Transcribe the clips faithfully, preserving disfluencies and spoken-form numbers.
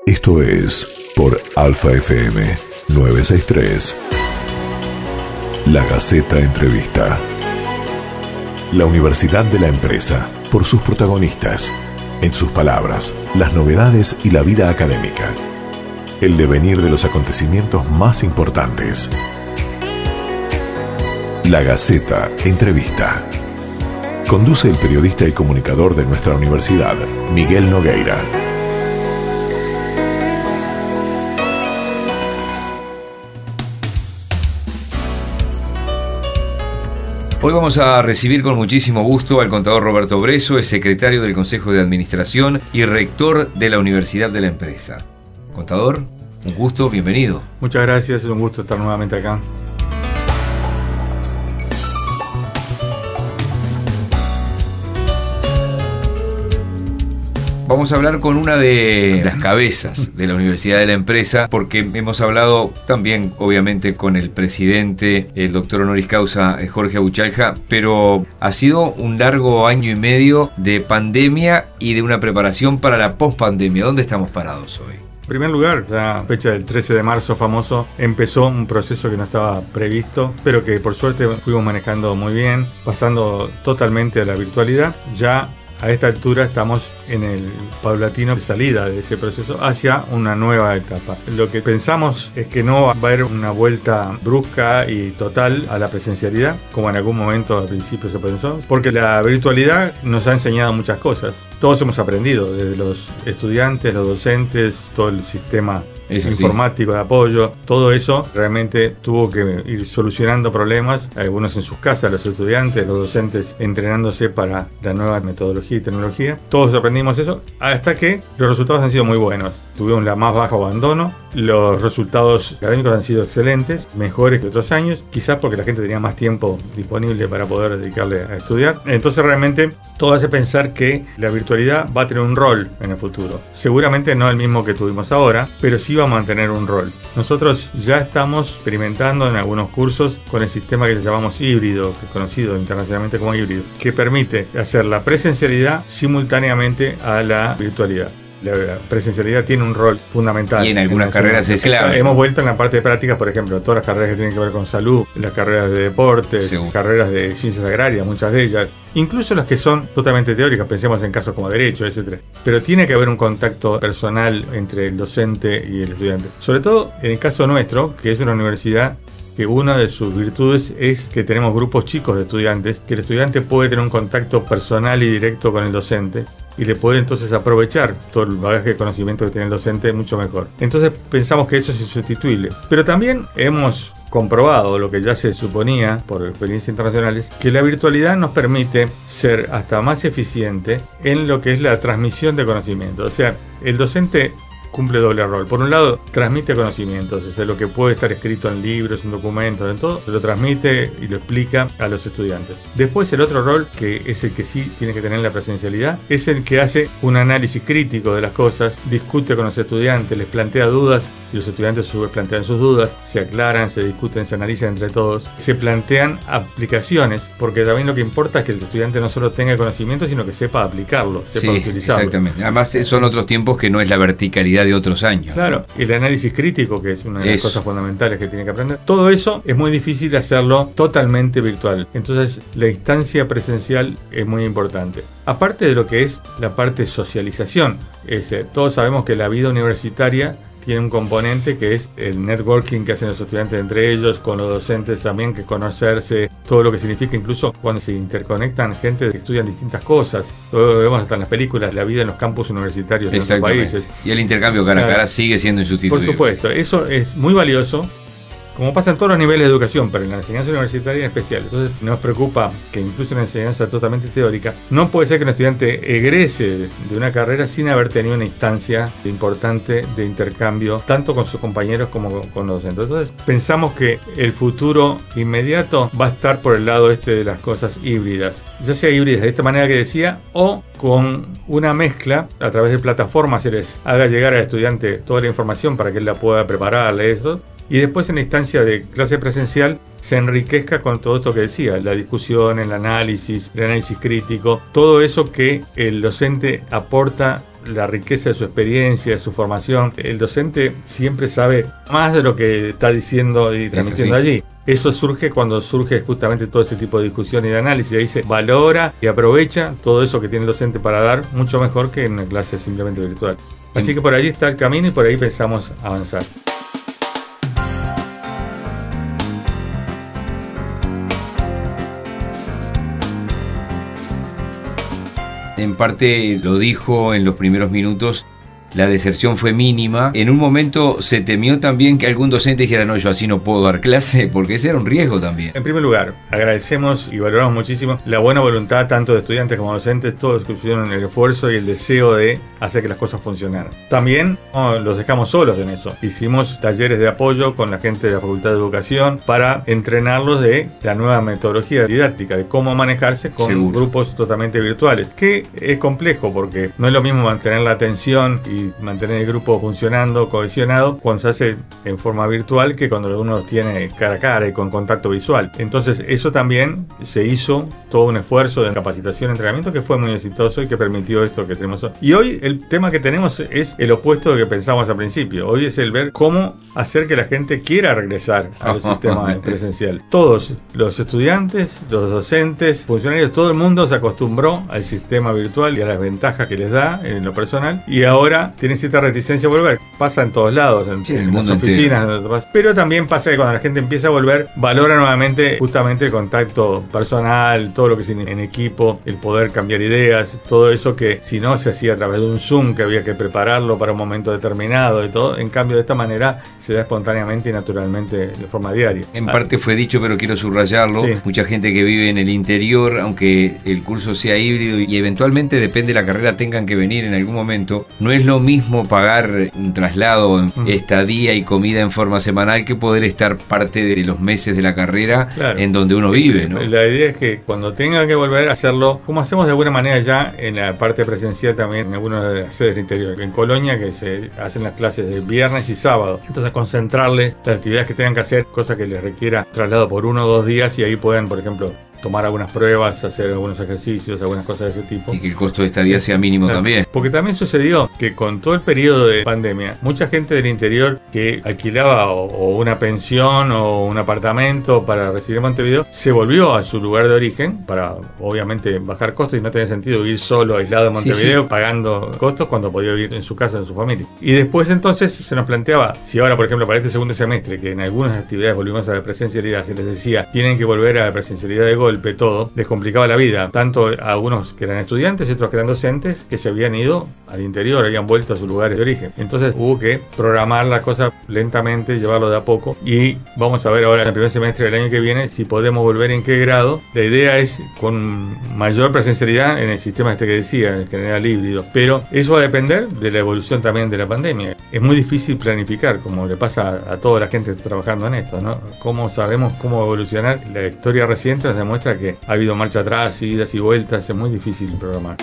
Esto es por Alfa F M novecientos sesenta y tres. La Gaceta Entrevista. La Universidad de la Empresa, por sus protagonistas, en sus palabras, las novedades y la vida académica. El devenir de los acontecimientos más importantes. La Gaceta Entrevista. Conduce el periodista y comunicador de nuestra universidad, Miguel Nogueira. Hoy vamos a recibir con muchísimo gusto al contador Roberto Bresso, es secretario del Consejo de Administración y rector de la Universidad de la Empresa. Contador, un gusto, bienvenido. Muchas gracias, es un gusto estar nuevamente acá. Vamos a hablar con una de las cabezas de la Universidad de la Empresa, porque hemos hablado también, obviamente, con el presidente, el doctor honoris causa Jorge Abuchalja, pero ha sido un largo año y medio de pandemia y de una preparación para la pospandemia. ¿Dónde estamos parados hoy? En primer lugar, la fecha del trece de marzo famoso empezó un proceso que no estaba previsto, pero que por suerte fuimos manejando muy bien, pasando totalmente a la virtualidad. Ya a esta altura estamos en el paulatino de salida de ese proceso hacia una nueva etapa. Lo que pensamos es que no va a haber una vuelta brusca y total a la presencialidad, como en algún momento al principio se pensó, porque la virtualidad nos ha enseñado muchas cosas. Todos hemos aprendido, desde los estudiantes, los docentes, todo el sistema Eso informático sí. de apoyo, todo eso realmente tuvo que ir solucionando problemas, algunos en sus casas, los estudiantes, los docentes entrenándose para la nueva metodología y tecnología. Todos aprendimos eso hasta que los resultados han sido muy buenos. Tuvimos la más baja abandono, los resultados académicos han sido excelentes, mejores que otros años, quizás porque la gente tenía más tiempo disponible para poder dedicarle a estudiar. Entonces realmente todo hace pensar que la virtualidad va a tener un rol en el futuro. Seguramente no el mismo que tuvimos ahora, pero sí va a mantener un rol. Nosotros ya estamos experimentando en algunos cursos con el sistema que llamamos híbrido, que es conocido internacionalmente como híbrido, que permite hacer la presencialidad simultáneamente a la virtualidad. La presencialidad tiene un rol fundamental. Y en algunas en carreras es clave. Hemos vuelto en la parte de prácticas, por ejemplo, todas las carreras que tienen que ver con salud, las carreras de deportes, Según. carreras de ciencias agrarias, muchas de ellas, incluso las que son totalmente teóricas, pensemos en casos como derecho, etcétera. Pero tiene que haber un contacto personal entre el docente y el estudiante. Sobre todo en el caso nuestro, que es una universidad que una de sus virtudes es que tenemos grupos chicos de estudiantes, que el estudiante puede tener un contacto personal y directo con el docente y le puede entonces aprovechar todo el bagaje de conocimiento que tiene el docente mucho mejor. Entonces pensamos que eso es insustituible. Pero también hemos comprobado lo que ya se suponía por experiencias internacionales, que la virtualidad nos permite ser hasta más eficiente en lo que es la transmisión de conocimiento. O sea, el docente cumple doble rol. Por un lado, transmite conocimientos, o sea, lo que puede estar escrito en libros, en documentos, en todo, lo transmite y lo explica a los estudiantes. Después, el otro rol, que es el que sí tiene que tener la presencialidad, es el que hace un análisis crítico de las cosas, discute con los estudiantes, les plantea dudas, y los estudiantes a su vez plantean sus dudas, se aclaran, se discuten, se analizan entre todos, se plantean aplicaciones, porque también lo que importa es que el estudiante no solo tenga conocimiento, sino que sepa aplicarlo, sepa sí, utilizarlo. Exactamente. Además, son otros tiempos que no es la verticalidad de otros años. Claro, el análisis crítico, que es una de las eso. cosas fundamentales que tiene que aprender. Todo eso es muy difícil hacerlo totalmente virtual. Entonces, la instancia presencial es muy importante. Aparte de lo que es la parte socialización, es, eh, todos sabemos que la vida universitaria tiene un componente que es el networking que hacen los estudiantes entre ellos, con los docentes también, que conocerse, todo lo que significa incluso cuando se interconectan gente que estudian distintas cosas. Lo vemos hasta en las películas, la vida en los campus universitarios de nuestros países. Y el intercambio cara a cara sigue siendo insustituible. Por supuesto, eso es muy valioso, como pasa en todos los niveles de educación, pero en la enseñanza universitaria en especial. Entonces nos preocupa que incluso en la enseñanza totalmente teórica, no puede ser que un estudiante egrese de una carrera sin haber tenido una instancia importante de intercambio, tanto con sus compañeros como con los docentes. Entonces pensamos que el futuro inmediato va a estar por el lado este de las cosas híbridas, ya sea híbridas de esta manera que decía, o con una mezcla a través de plataformas, se les haga llegar al estudiante toda la información para que él la pueda preparar, leer eso, y después en la instancia de clase presencial se enriquezca con todo esto que decía, la discusión, el análisis, el análisis crítico, todo eso que el docente aporta la riqueza de su experiencia, de su formación. El docente siempre sabe más de lo que está diciendo y transmitiendo allí. Eso surge cuando surge justamente todo ese tipo de discusión y de análisis. Ahí se valora y aprovecha todo eso que tiene el docente para dar mucho mejor que en una clase simplemente virtual. Así que por ahí está el camino y por ahí pensamos avanzar. En parte lo dijo en los primeros minutos, la deserción fue mínima. En un momento se temió también que algún docente dijera, no, yo así no puedo dar clase, porque ese era un riesgo también. En primer lugar, agradecemos y valoramos muchísimo la buena voluntad tanto de estudiantes como docentes, todos que pusieron el esfuerzo y el deseo de hacer que las cosas funcionaran. También no los dejamos solos en eso. Hicimos talleres de apoyo con la gente de la Facultad de Educación para entrenarlos de la nueva metodología didáctica, de cómo manejarse con Seguro. grupos totalmente virtuales, que es complejo porque no es lo mismo mantener la atención y mantener el grupo funcionando, cohesionado, cuando se hace en forma virtual que cuando uno tiene cara a cara y con contacto visual. Entonces eso también se hizo todo un esfuerzo de capacitación y entrenamiento que fue muy exitoso y que permitió esto que tenemos hoy. Y hoy el tema que tenemos es el opuesto de lo que pensamos al principio. Hoy es el ver cómo hacer que la gente quiera regresar al sistema presencial. Todos los estudiantes, los docentes, funcionarios, todo el mundo se acostumbró al sistema virtual y a las ventajas que les da en lo personal, y ahora tienen cierta reticencia a volver. Pasa en todos lados, en, sí, en, en las oficinas, pero también pasa que cuando la gente empieza a volver, valora nuevamente justamente el contacto personal, todo lo que es en, en equipo, el poder cambiar ideas, todo eso que si no se hacía a través de un Zoom, que había que prepararlo para un momento determinado y todo. En cambio, de esta manera se da espontáneamente y naturalmente de forma diaria. En parte fue dicho, pero quiero subrayarlo. Sí. Mucha gente que vive en el interior, aunque el curso sea híbrido y eventualmente depende de la carrera tengan que venir en algún momento, no es lo mismo pagar un traslado, mm. estadía y comida en forma semanal que poder estar parte de los meses de la carrera, claro, en donde uno vive, ¿no? La idea es que cuando tenga que volver a hacerlo, como hacemos de alguna manera ya en la parte presencial también en algunas de las sedes del interior, en Colonia, que se hacen las clases de viernes y sábado, entonces concentrarle las actividades que tengan que hacer, cosa que les requiera traslado por uno o dos días, y ahí puedan, por ejemplo, tomar algunas pruebas, hacer algunos ejercicios, algunas cosas de ese tipo. Y que el costo de estadía sea mínimo, claro, también. Porque también sucedió que con todo el periodo de pandemia, mucha gente del interior que alquilaba o, o una pensión o un apartamento para residir en Montevideo, se volvió a su lugar de origen para, obviamente, bajar costos, y no tenía sentido vivir solo, aislado en Montevideo, sí, sí, pagando costos cuando podía vivir en su casa, en su familia. Y después entonces se nos planteaba, si ahora, por ejemplo, para este segundo semestre, que en algunas actividades volvimos a la presencialidad, se les decía, tienen que volver a la presencialidad de golpe, todo, les complicaba la vida, tanto a algunos que eran estudiantes y otros que eran docentes, que se habían ido al interior, habían vuelto a sus lugares de origen. Entonces hubo que programar la cosa lentamente, llevarlo de a poco, y vamos a ver ahora en el primer semestre del año que viene si podemos volver, en qué grado. La idea es con mayor presencialidad en el sistema este que decía, en general híbrido, pero eso va a depender de la evolución también de la pandemia. Es muy difícil planificar, como le pasa a, a toda la gente trabajando en esto, ¿no? ¿Cómo sabemos cómo evolucionar? La historia reciente nos demuestra que ha habido marcha atrás, idas y vueltas, es muy difícil programar.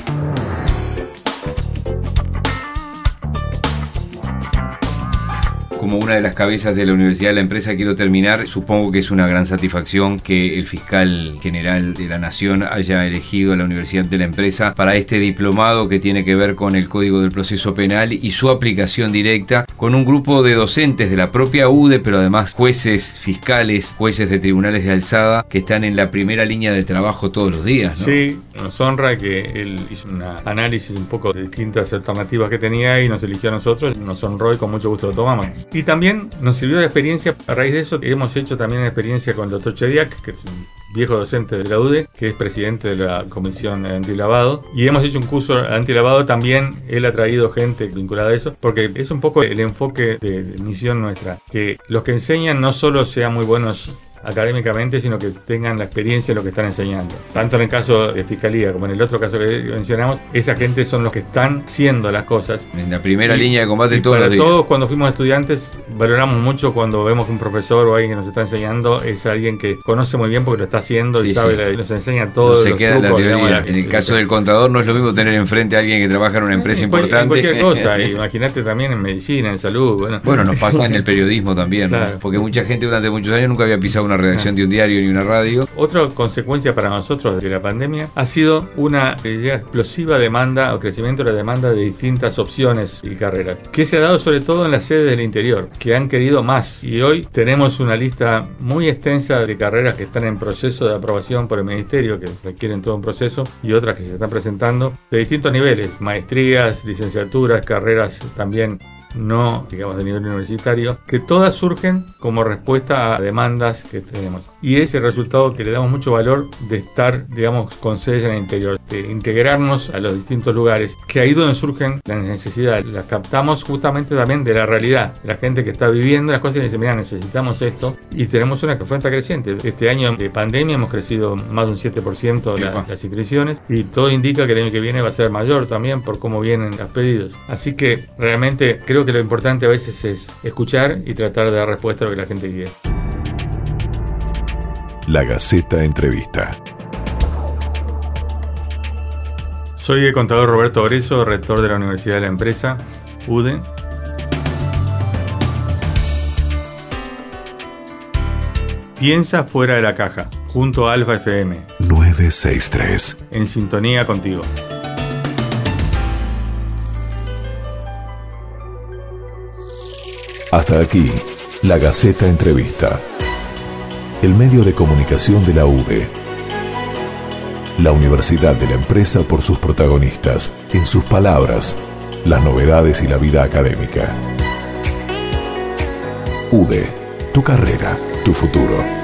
Como una de las cabezas de la Universidad de la Empresa, quiero terminar. Supongo que es una gran satisfacción que el fiscal general de la Nación haya elegido a la Universidad de la Empresa para este diplomado que tiene que ver con el Código del Proceso Penal y su aplicación directa, con un grupo de docentes de la propia U D E, pero además jueces, fiscales, jueces de tribunales de alzada, que están en la primera línea de trabajo todos los días, ¿no? Sí, nos honra que él hizo un análisis un poco de distintas alternativas que tenía y nos eligió a nosotros. Nos honró y con mucho gusto lo tomamos. Y también nos sirvió de experiencia. A raíz de eso hemos hecho también una experiencia con el doctor Chediak, que es un viejo docente de la U D E, que es presidente de la Comisión Antilavado, y hemos hecho un curso antilavado. También él ha traído gente vinculada a eso, porque es un poco el enfoque de, de misión nuestra, que los que enseñan no solo sean muy buenos académicamente, sino que tengan la experiencia en lo que están enseñando. Tanto en el caso de Fiscalía como en el otro caso que mencionamos, esa gente son los que están haciendo las cosas. En la primera y, línea de combate y todos para los días. Todos, cuando fuimos estudiantes, valoramos mucho cuando vemos que un profesor o alguien que nos está enseñando es alguien que conoce muy bien porque lo está haciendo, sí, y sabe, sí, nos enseña todo. No se queda en la teoría. Digamos, en el caso del contador no es lo mismo tener enfrente a alguien que trabaja en una empresa en importante. En cualquier cosa, imagínate también en medicina, en salud. Bueno, bueno nos pasa en el periodismo también, claro, ¿no? Porque mucha gente durante muchos años nunca había pisado una una redacción de un diario ni una radio. Otra consecuencia para nosotros de la pandemia ha sido una eh, explosiva demanda o crecimiento de la demanda de distintas opciones y carreras, que se ha dado sobre todo en las sedes del interior, que han querido más, y hoy tenemos una lista muy extensa de carreras que están en proceso de aprobación por el Ministerio, que requieren todo un proceso, y otras que se están presentando de distintos niveles, maestrías, licenciaturas, carreras también no, digamos, de nivel universitario, que todas surgen como respuesta a demandas que tenemos. Y es el resultado que le damos mucho valor de estar, digamos, con sedes en el interior, de integrarnos a los distintos lugares, que ahí donde surgen las necesidades, las captamos justamente también de la realidad, de la gente que está viviendo las cosas y dice, mira, necesitamos esto, y tenemos una cuenta creciente. Este año de pandemia hemos crecido más de un siete por ciento la, las inscripciones, y todo indica que el año que viene va a ser mayor también por cómo vienen los pedidos. Así que realmente creo que lo importante a veces es escuchar y tratar de dar respuesta a lo que la gente quiere. La Gaceta Entrevista. Soy el contador Roberto Bresso, rector de la Universidad de la Empresa, U D E. Piensa fuera de la caja, junto a Alfa F M. nueve seis tres. En sintonía contigo. Hasta aquí, La Gaceta Entrevista. El medio de comunicación de la U D E. La Universidad de la Empresa por sus protagonistas, en sus palabras, las novedades y la vida académica. U D E, tu carrera, tu futuro.